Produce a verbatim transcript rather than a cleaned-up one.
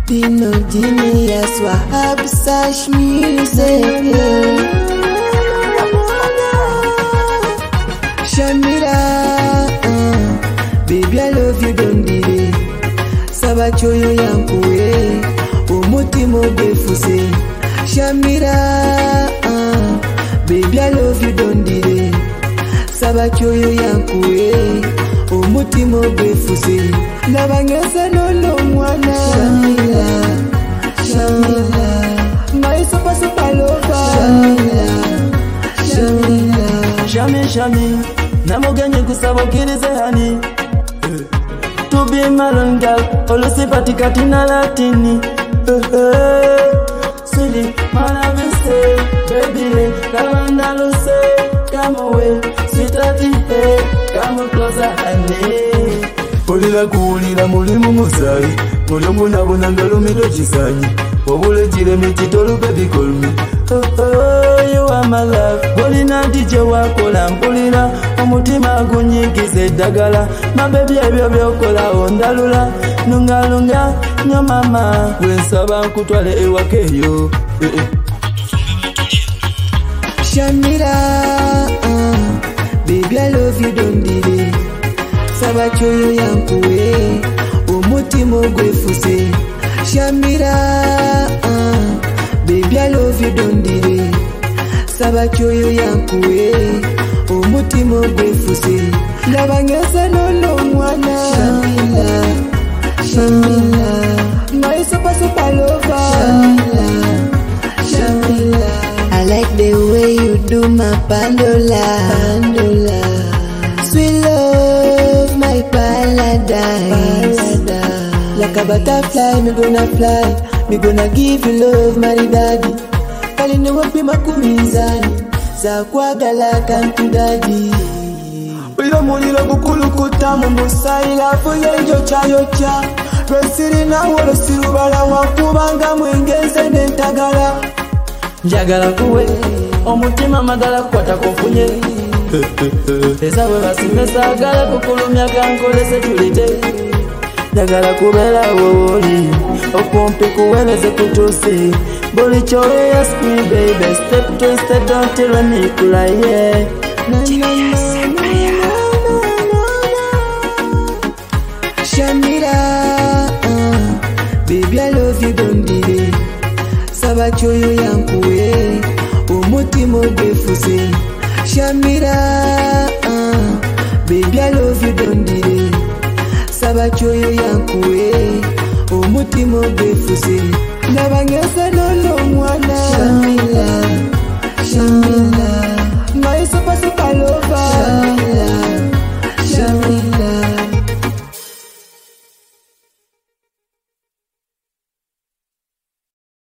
Dino Genius Wahab Sash Music. Shamira, uh, baby I love you don't delay. Sabachoyo yankuwe, umutimo befuse. Shamira, uh, baby I love you don't delay. Sabachoyo yankuwe, umutimo befuse. Nabangeza nono mwana. Shamira, Shamira, my super super lover. Shamira, Shamira, Shami Shami, namuganye kusaba ukirize hani. To be Maroon girl, olusi patikati na Latini. Sweetie, mana vise, baby, kawanda luse, come away, sweethearty, hey, come closer, honey. Olila kuulira mulimu musai, mulimu nabona ngalumiro chisanyi. Obule chiremi chitolu baby call me. Oh, oh, you are my love. Bolina D J wakola mpulira, omutima gunyigize dagala. My baby ebyo byokola ondalula, lunga lunga nyo mama. Wensaba nkutwale ewakeyo. Eh, eh. Shamira, uh, baby I love you don't delay. Sabachoyo yankuwe, umutimo gwefuse. Shamira, uh, baby I love you don't delay. Sabachoyo yankuwe, umutimo gwefuse. Nabangeza nono mwana. Shamira, Shamira, my super super lover. Shamira, Shamira, I like the way you do my pandola, pandola. Sweet love, my paradise. paradise. Like a butterfly, me gonna fly. Me gonna give you love, my daddy. Kali ne wapi makumizani, za kwagala kantu daddy. Uyo muliro gukulukuta mu musaira fuye yocha yocha. Resiri na wolo sirubala wakubanga mwengeze nentagala. Njagala kuwe, omutima magala kwata kofunye. Ezawe basimesa agala kukulumya kankolese tulite. Njagala kubela woli, okumpi kuweleze kutuse. Boli chowe ask me baby, step to step don't tell me cry, yeah. Shamira, uh, baby I love you don't delay. Sabachoyo yankuwe, umutimo befuse. Shamira, uh, baby I love you don't delay. Sabachoyo yankuwe, umutimo befuse. Nabangeza nono mwana. Shamira, Shamira, my super super lover. Shamira,